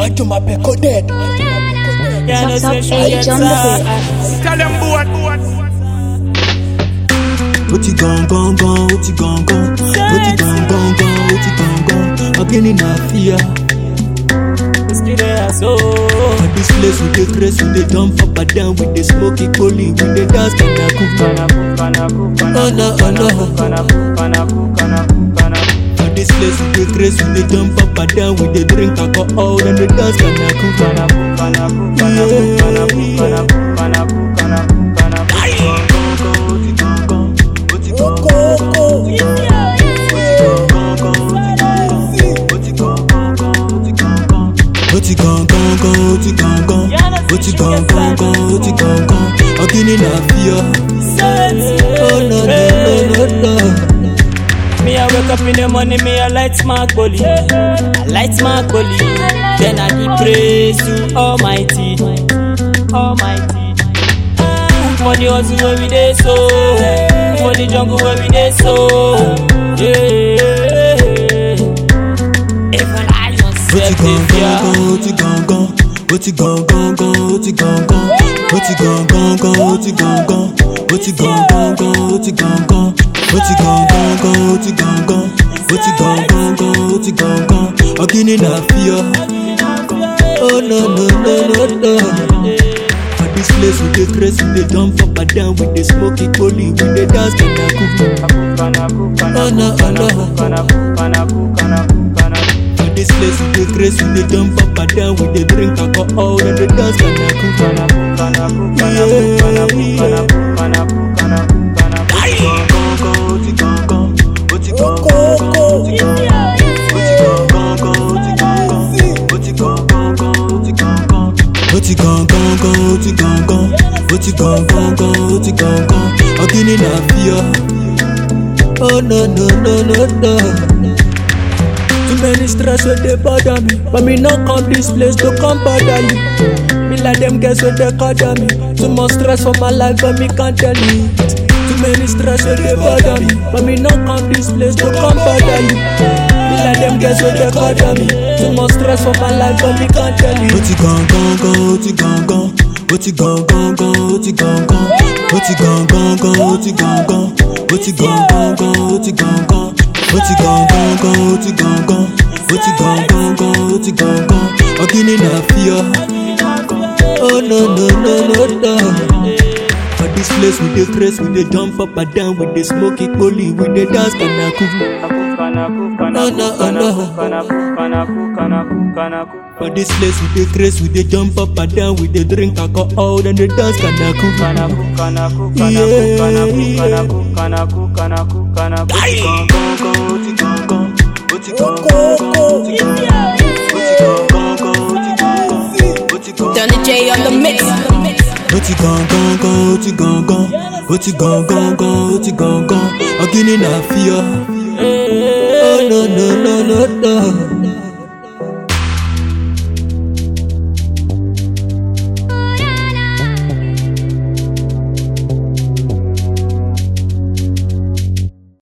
Anjo Mapeko dead. Yeah, no Top say she age gets on the hot. Tell them boy. What you gon' gon' gon', what you gon' gon', what you gon' gon' gon', what you gon' gon'. Again in a fear. So For this place we dey craze, we dey jump up and down, we dey smoke equally, we dey dance kanaku. For this place we dey craze, we dey jump up and down, we dey drink alcohol and dey dance kanaku. What you gon' gon' gon', what you gon' gon', what you gon' gon' gon', what you gon' gon'. Again in a fear. Oh no no no no no. Me I wake up in the morning, me I light my bully. I light my bully. Then I give praise to Almighty, Almighty. For the hustle where we dey so, for the jungle where we dey so. Yeah. Even I What you gon' yeah. gon' gon', what you gon' gon', what you gon' gon' gon', what you gon' gon', what you gon' gon' gon', what you gon' gon', what you gon' gon' gon', what you gon' gon', what you gon' gon' gon', what you gon' gon', what you gon' gon' gon', what you gon' gon'. Again in a fear. Oh no no no no no. For this place we dey craze, we dey jump up and down, we dey smoke equally, we dey dance kanaku. Oh no oh no. For this place we dey craze, we dey jump up and down, we dey drink alcohol and dey dance kanaku. What you gon' gon' gon', what you gon' gon', what you gon' gon' gon', what you gon' gon'. Again in a fear. Oh no no no no no. Too many stress when they bother me, but me not come this place to come bother you. Me like them girls when they bother me. Too much stress for my life, but me can't tell you. Too many stress when they bother me, but me not come this place to come bother you. Me like them girls when they bother me. Too much stress for my life, but me can't tell you. What you gon' gon' gon', what you gon' gon', what you gon' gon' gon', what you gon' gon', what you gon' gon' gon', what you gon' gon', what you gon' gon' gon', what you gon' gon', what you gon' gon' gon', what you gon' gon', what you gon' gon' gon', what you gon' gon'. Again in a fear. Oh no no no no no. For this place we dey craze, we dey jump up and down, we dey smoke equally, we dey dance kanaku. Oh no oh no. For this place we dey craze, we dey jump up and down, we dey drink alcohol and dey dance kanaku. Donny J on the mix. What you gon' gon' gon', what you gon' gon', what you gon' gon' gon', what you gon' gon'. Again in a fear. Oh no no no no no.